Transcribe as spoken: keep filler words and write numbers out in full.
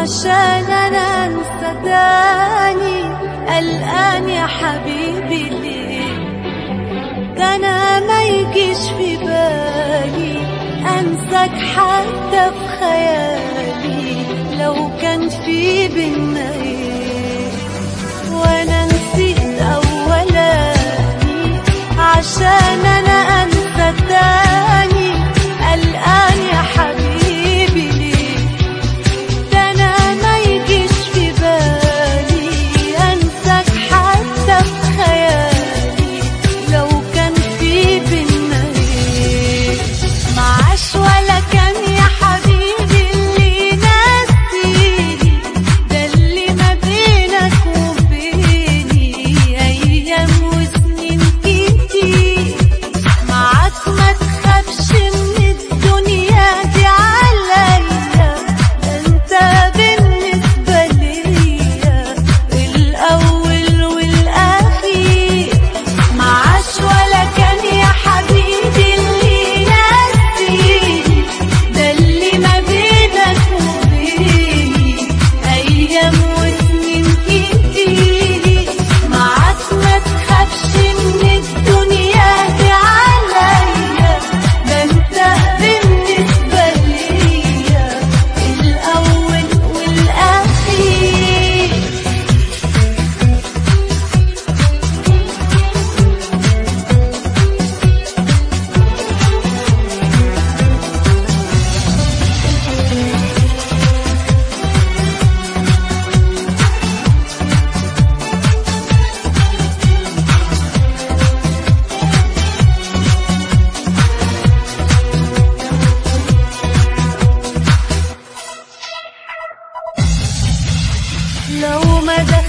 عشان انا انسى تاني. قلقان يا حبيبي ليه؟ ده انا ما يجيش في بالي انساك حتى في خيالي لو كان في بينا ايه. وانا نسيت اولاني عشان انا انسى تاني. قلقان يا حبيبي ليه؟ ده انا ما يجيش في بالي انساك حتى في خيالي لو كان في بينا ايه. معاش ولا كان يا حبيبي اللي ناسيني، ده اللي ما بينك وبيني ايام وسنين كتير. معاك ما تخافش من الدنيا دي عليا، ده انت بالنسبة ليا الاول والاخير. معاش ولا كان يا حبيبي اللي ناسيني، ده اللي ما بينك وبيني ايام وسنين كتير. معاك ما تخافش من الدنيا دي عليا، ده انت بالنسبة ليا الاول والاخير. لو ما